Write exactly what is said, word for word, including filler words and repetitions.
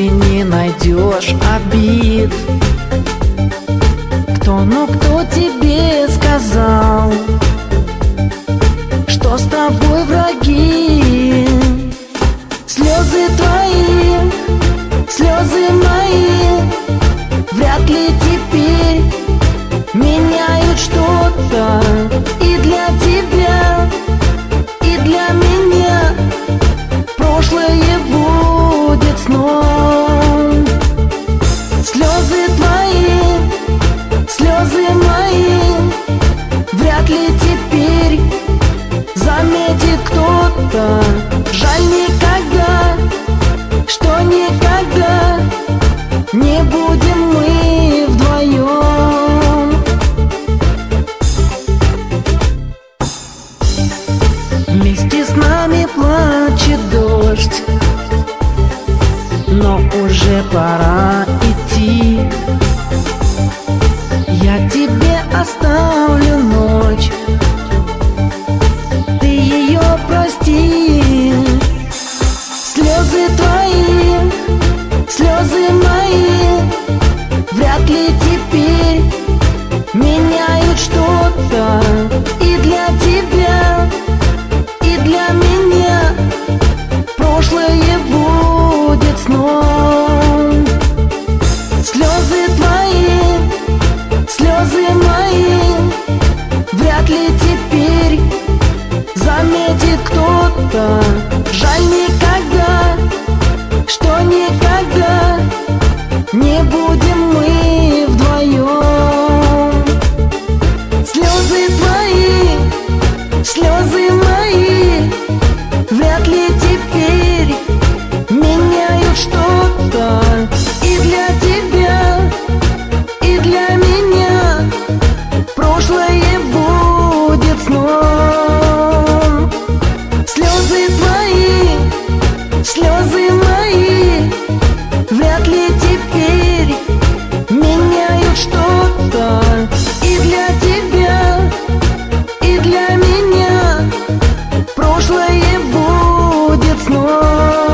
не найдешь обид. Кто, ну кто тебе сказал, что с тобой враги? Слезы твои, слезы мои, вряд ли теперь меняют что-то. И для тебя, и для меня прошлое будет сном. Слезы твои, слезы мои, вряд ли теперь заметит кто-то. Жаль никогда, что никогда не будем мы вдвоем. Вместе с нами плачет дождь, но уже пора идти. Я тебе оставлю ночь, ты ее прости. Слезы твои, слезы мои, вряд ли теперь меняют что-то. И для тебя, и для меня прошлое будет сном. Слезы твои, слезы мои, вряд ли теперь заметит кто-то. Жаль никогда, что никогда не будем мы вдвоем. Слезы твои, слезы мои, вряд ли теперь меняют что-то. И для тебя, и для меня прошлое будет сном. Слезы твои, слезы мои, вряд ли теперь меняют что-то. И для тебя, и для меня прошлое будет сном.